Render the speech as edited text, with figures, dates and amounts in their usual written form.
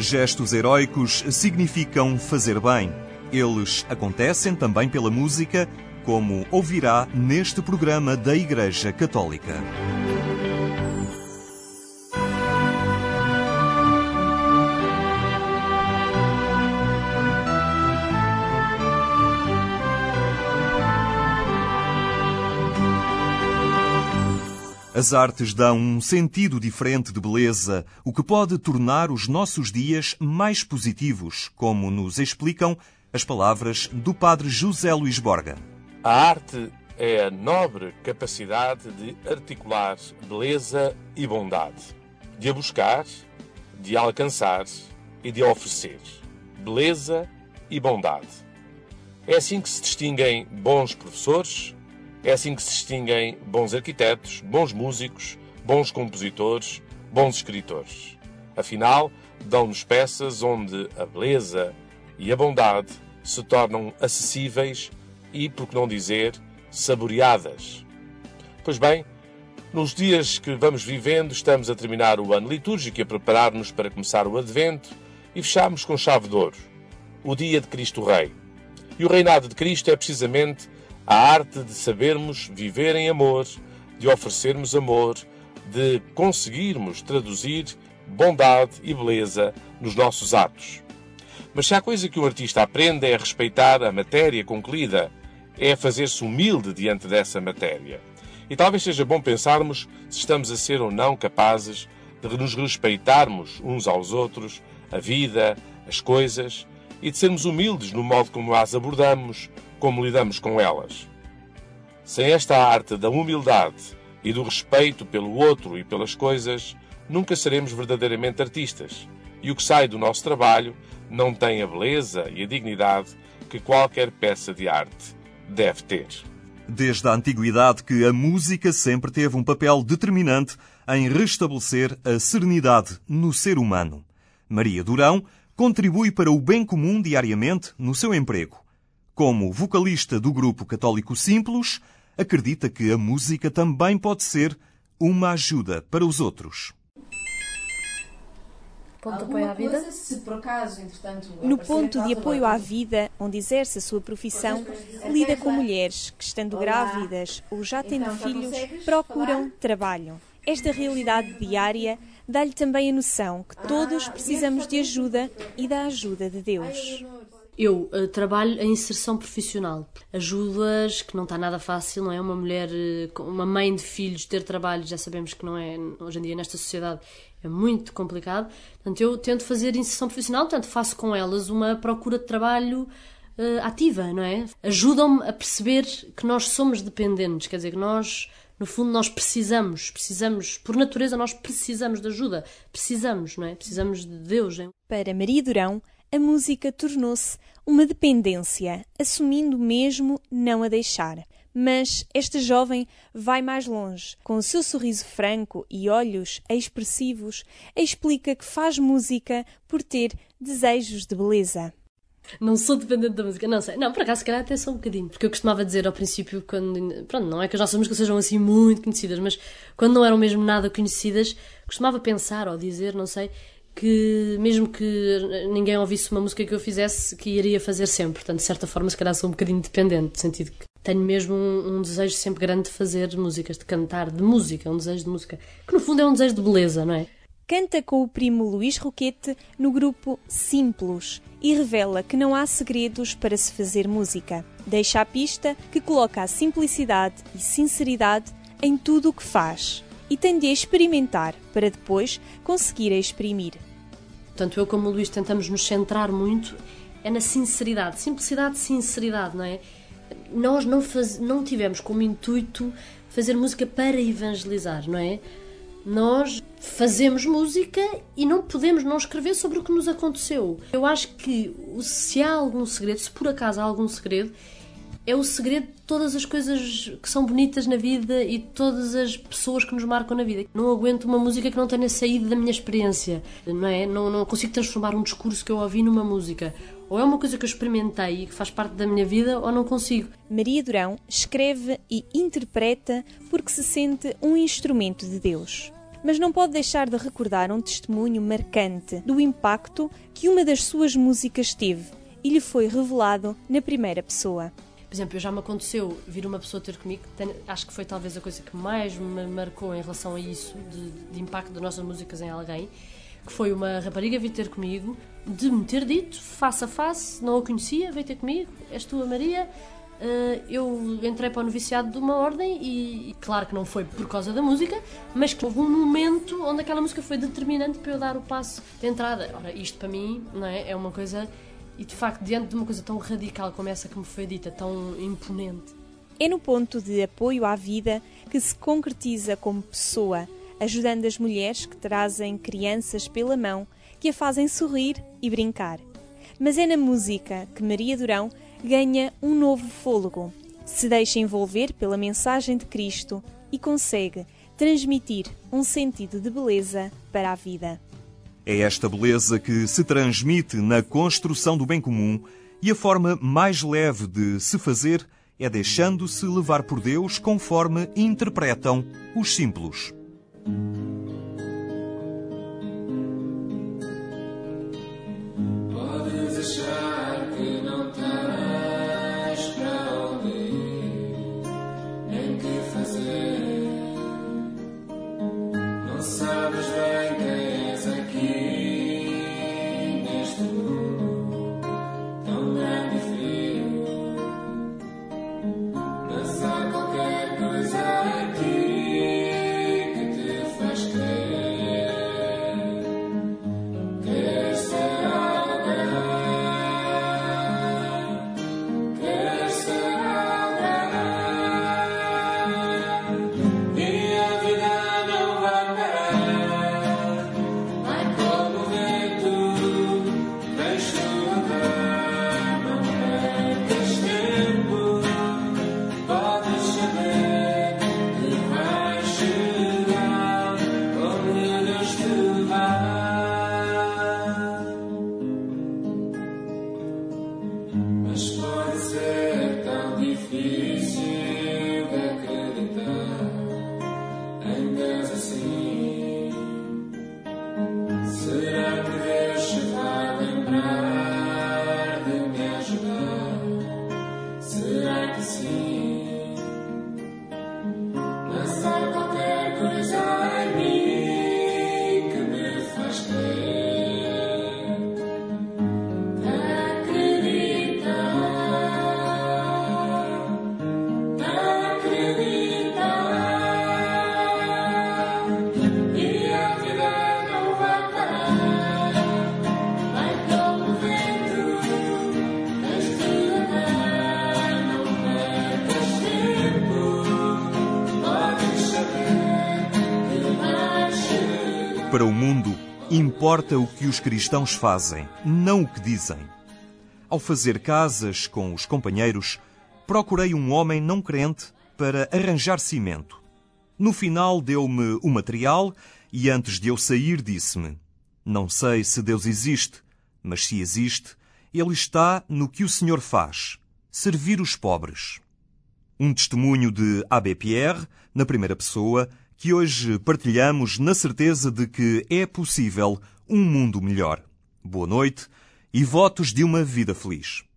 Gestos heróicos significam fazer bem. Eles acontecem também pela música, como ouvirá neste programa da Igreja Católica. As artes dão um sentido diferente de beleza, o que pode tornar os nossos dias mais positivos, como nos explicam as palavras do Padre José Luís Borga. A arte é a nobre capacidade de articular beleza e bondade, de a buscar, de a alcançar e de a oferecer. Beleza e bondade. É assim que se distinguem bons professores, é assim que se distinguem bons arquitetos, bons músicos, bons compositores, bons escritores. Afinal, dão-nos peças onde a beleza e a bondade se tornam acessíveis e, por que não dizer, saboreadas. Pois bem, nos dias que vamos vivendo, estamos a terminar o ano litúrgico e a preparar-nos para começar o Advento e fechamos com chave de ouro, o dia de Cristo Rei. E o reinado de Cristo é precisamente a arte de sabermos viver em amor, de oferecermos amor, de conseguirmos traduzir bondade e beleza nos nossos atos. Mas se há coisa que um artista aprende é respeitar a matéria com que lida, é fazer-se humilde diante dessa matéria. E talvez seja bom pensarmos se estamos a ser ou não capazes de nos respeitarmos uns aos outros, a vida, as coisas, e de sermos humildes no modo como as abordamos, como lidamos com elas. Sem esta arte da humildade e do respeito pelo outro e pelas coisas, nunca seremos verdadeiramente artistas. E o que sai do nosso trabalho não tem a beleza e a dignidade que qualquer peça de arte deve ter. Desde a antiguidade que a música sempre teve um papel determinante em restabelecer a serenidade no ser humano. Maria Durão contribui para o bem comum diariamente no seu emprego. Como vocalista do grupo católico Simplos, acredita que a música também pode ser uma ajuda para os outros. Ponto de apoio à vida? No ponto de apoio à vida, onde exerce a sua profissão, lida com mulheres que, estando grávidas ou já tendo filhos, procuram trabalho. Esta realidade diária dá-lhe também a noção que todos precisamos de ajuda e da ajuda de Deus. Eu trabalho em inserção profissional. Ajudas, que não está nada fácil, não é? Uma mulher, uma mãe de filhos, ter trabalho, já sabemos que não é, hoje em dia, nesta sociedade, é muito complicado. Portanto, eu tento fazer inserção profissional, portanto, faço com elas uma procura de trabalho ativa, não é? Ajudam-me a perceber que nós somos dependentes, quer dizer, que nós, no fundo, nós precisamos, por natureza, nós precisamos de ajuda, precisamos, não é? Precisamos de Deus. Não é? Para Maria Durão, a música tornou-se uma dependência, assumindo mesmo não a deixar. Mas esta jovem vai mais longe. Com o seu sorriso franco e olhos expressivos, explica que faz música por ter desejos de beleza. Não sou dependente da música, não sei. Não, por acaso, se calhar até sou um bocadinho. Porque eu costumava dizer ao princípio, quando... Pronto, não é que as nossas músicas sejam assim muito conhecidas, mas quando não eram mesmo nada conhecidas, costumava pensar ou dizer, não sei, que mesmo que ninguém ouvisse uma música que eu fizesse, que iria fazer sempre. Portanto, de certa forma, se calhar sou um bocadinho dependente, no sentido que tenho mesmo um desejo sempre grande de fazer músicas, de cantar, de música, um desejo de música, que no fundo é um desejo de beleza, não é? Canta com o primo Luís Roquete no grupo Simplos e revela que não há segredos para se fazer música. Deixa a pista que coloca a simplicidade e sinceridade em tudo o que faz. E tem de experimentar para depois conseguir exprimir. Portanto, eu como o Luís tentamos nos centrar muito é na sinceridade. Simplicidade, sinceridade, não é? Nós não tivemos como intuito fazer música para evangelizar, não é? Nós fazemos música e não podemos não escrever sobre o que nos aconteceu. Eu acho que se há algum segredo, se por acaso há algum segredo, é o segredo de todas as coisas que são bonitas na vida e de todas as pessoas que nos marcam na vida. Não aguento uma música que não tenha saído da minha experiência, não é? Não consigo transformar um discurso que eu ouvi numa música. Ou é uma coisa que eu experimentei e que faz parte da minha vida, ou não consigo. Maria Durão escreve e interpreta porque se sente um instrumento de Deus. mas não pode deixar de recordar um testemunho marcante do impacto que uma das suas músicas teve e lhe foi revelado na primeira pessoa. Por exemplo, já me aconteceu vir uma pessoa ter comigo, acho que foi talvez a coisa que mais me marcou em relação a isso, de impacto das nossas músicas em alguém, que foi uma rapariga vir ter comigo, de me ter dito, face a face, não a conhecia, veio ter comigo, és tu a Maria. Eu entrei para o noviciado de uma ordem e claro que não foi por causa da música, mas que houve um momento onde aquela música foi determinante para eu dar o passo de entrada. Ora, isto para mim, não é? É uma coisa... E, de facto, diante de uma coisa tão radical como essa que me foi dita, tão imponente. É no ponto de apoio à vida que se concretiza como pessoa, ajudando as mulheres que trazem crianças pela mão, que a fazem sorrir e brincar. Mas é na música que Maria Durão ganha um novo fôlego, se deixa envolver pela mensagem de Cristo e consegue transmitir um sentido de beleza para a vida. É esta beleza que se transmite na construção do bem comum e a forma mais leve de se fazer é deixando-se levar por Deus conforme interpretam os símbolos. Podes achar que não tens para onde ir, nem que fazer. Não sabes bem quem és aqui neste mundo tão grande e frio, mas há qualquer coisa aqui que te faz crer. Queres ser alguém, queres ser alguém, e a vida não vai parar. Vai como o vento, deixa-o andar, não percas tempo. Podes saber que vais chegar onde Deus te levar. Mas pode ser tão difícil de acreditar em Deus assim. Será que Deus se vai lembrar de me ajudar? Será que sim? Mas há qualquer coisa em mim que me faz crer, acreditar, e a vida não vai parar. Vai como o vento, deixa-te levar, não percas tempo. Podes saber que vais chegar. Para o mundo, importa o que os cristãos fazem, não o que dizem. Ao fazer casas com os companheiros, procurei um homem não crente para arranjar cimento. No final deu-me o material e antes de eu sair disse-me: não sei se Deus existe, mas se existe, Ele está no que o Senhor faz, servir os pobres. Um testemunho de Abbé Pierre, na primeira pessoa, que hoje partilhamos na certeza de que é possível um mundo melhor. Boa noite e votos de uma vida feliz.